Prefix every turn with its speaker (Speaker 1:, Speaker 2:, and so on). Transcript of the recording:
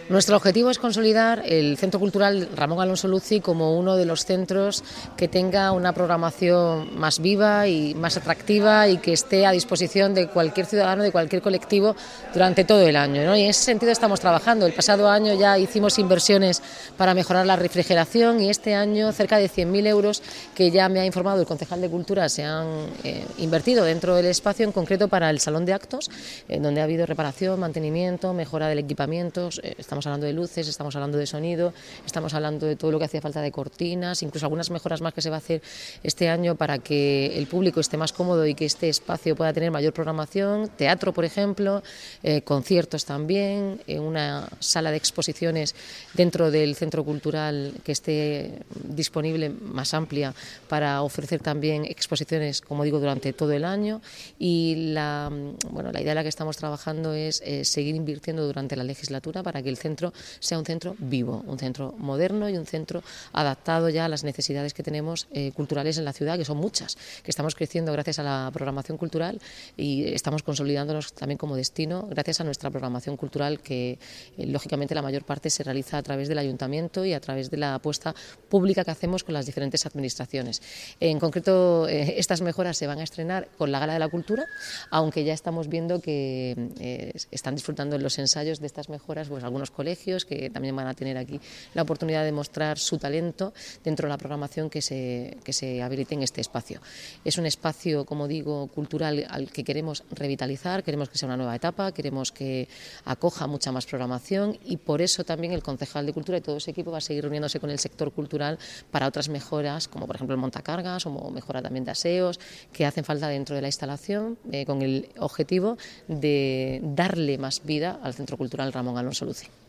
Speaker 1: Nuestro objetivo es consolidar el Centro Cultural Ramón Alonso Luci como uno de los centros que tenga una programación más viva y más atractiva y que esté a disposición de cualquier ciudadano, de cualquier colectivo durante todo el año, ¿no? Y en ese sentido estamos trabajando. El pasado año ya hicimos inversiones para mejorar la refrigeración y este año cerca de 100.000 euros que ya me ha informado el concejal de Cultura se han invertido dentro del espacio, en concreto para el salón de actos, donde ha habido reparación, mantenimiento, mejora del equipamiento. Estamos hablando de luces, estamos hablando de sonido, estamos hablando de todo lo que hacía falta de cortinas, incluso algunas mejoras más que se va a hacer este año para que el público esté más cómodo y que este espacio pueda tener mayor programación, teatro por ejemplo, conciertos también, una sala de exposiciones dentro del centro cultural que esté disponible más amplia para ofrecer también exposiciones, como digo, durante todo el año y la idea en la que estamos trabajando es seguir invirtiendo durante la legislatura para que el centro sea un centro vivo, un centro moderno y un centro adaptado ya a las necesidades que tenemos culturales en la ciudad, que son muchas, que estamos creciendo gracias a la programación cultural y estamos consolidándonos también como destino gracias a nuestra programación cultural que lógicamente la mayor parte se realiza a través del ayuntamiento y a través de la apuesta pública que hacemos con las diferentes administraciones. En concreto, estas mejoras se van a estrenar con la Gala de la Cultura, aunque ya estamos viendo que están disfrutando en los ensayos de estas mejoras pues algunos colegios que también van a tener aquí la oportunidad de mostrar su talento dentro de la programación que se habilite en este espacio. Es un espacio, como digo, cultural al que queremos revitalizar, queremos que sea una nueva etapa, queremos que acoja mucha más programación y por eso también el concejal de Cultura y todo ese equipo va a seguir reuniéndose con el sector cultural para otras mejoras, como por ejemplo el montacargas o mejora también de aseos, que hacen falta dentro de la instalación con el objetivo de darle más vida al Centro Cultural Ramón Alonso Luci.